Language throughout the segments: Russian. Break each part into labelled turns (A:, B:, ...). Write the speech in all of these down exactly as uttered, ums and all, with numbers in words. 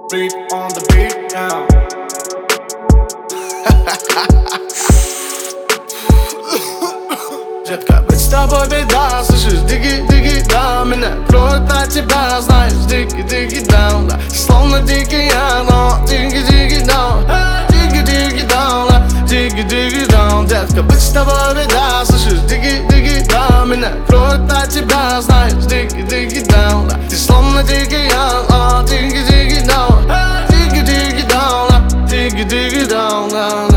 A: Freak on the beat, yeah. Детка, быть с тобой беда, слышишь, диги-диги, да. Меня кроет от тебя, знаешь, диги-диги, да, да. Словно дикий я, но диги-диги, да. Диги-диги, да, диги-диги, да. Детка, быть с тобой беда, слышишь, диги-диги, да. Меня кроет от тебя, знаешь, диги-диги, да, да. Ты словно дикий я, но диги-диги, да. Диги-диги, да, диги-диги, да, да.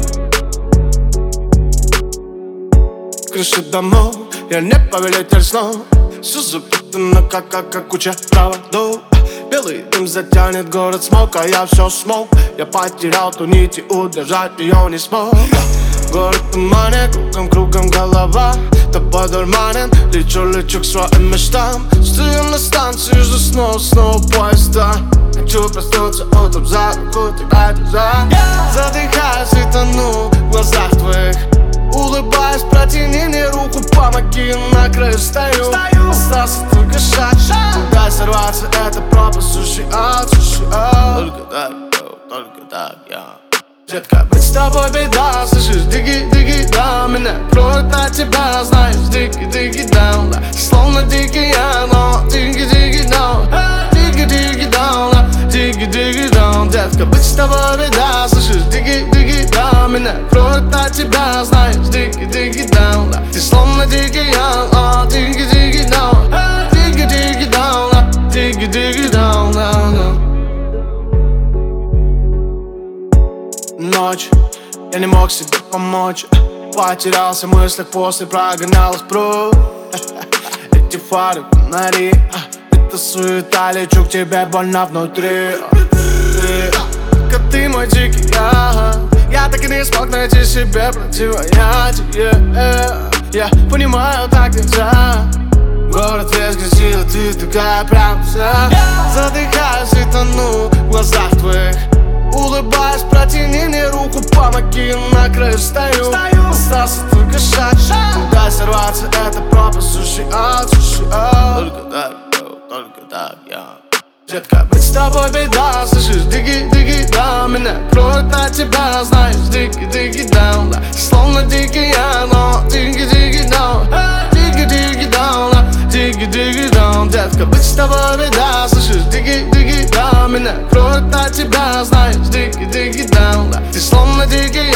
A: Крыши домов, я не повелитель снов. Все запутано, как, как, как куча проводов. Белый дым затянет город смог, а я все смог. Я потерял ту нить и удержать ее не смог. Город в тумане, кругом, кругом голова. Тобой дурманен, лечу, лечу к своим мечтам. Стою на станции, жду снова, снова поезда. Хочу проснуться утром за руку, тогда глаза. Задыхаюсь и тону в глазах твоих. Улыбаясь, протяни мне руку, помоги, на краю стою. Остался только шаг, куда сорваться, это пропасть, суши ад, суши ад. Только так, только так, я. Детка, быть с тобой беда, слышишь, диги-диги, да. Меня кроет от тебя, знаешь, диги-диги, да, да. Словно дикий я, но диги-диги, да. Диги-диги, да, диги-диги, да. Детка, быть с тобой беда, слышишь, диги-диги, да. Меня кроет от тебя, знаешь, диги-диги, да, да. Ты словно дикий я, но диги-диги, да. Диги-диги, да, диги-диги, да, да. Ночь, я не мог себе помочь. Потерялся в мыслях после прогонял их прочь. Эти фары, фонари, это суета, лечу к тебе больно внутри. Ты, как ты мой дикий я. Я так и не смог найти себе противоядие. Я понимаю, так нельзя. Город весь грязи, а ты такая прям вся. Задыхаюсь и тону в глазах твоих. Улыбаясь, протяни мне руку, помоги, на краю стою. Остался только шаг, куда сорваться, это пропасть, суши ад, суши ад. Только так, только так, я. Детка, быть с тобой беда, слышишь, диги-диги, да. Меня кроет от тебя, знаешь, диги-диги, да, да. Словно дикий я, но диги-диги, да. Диги-диги, да, диги-диги, да. Детка, быть с тобой беда, слышишь, диги-диги, да. Меня кроет от тебя, знаешь, диги-диги, да, да. Ты словно дикий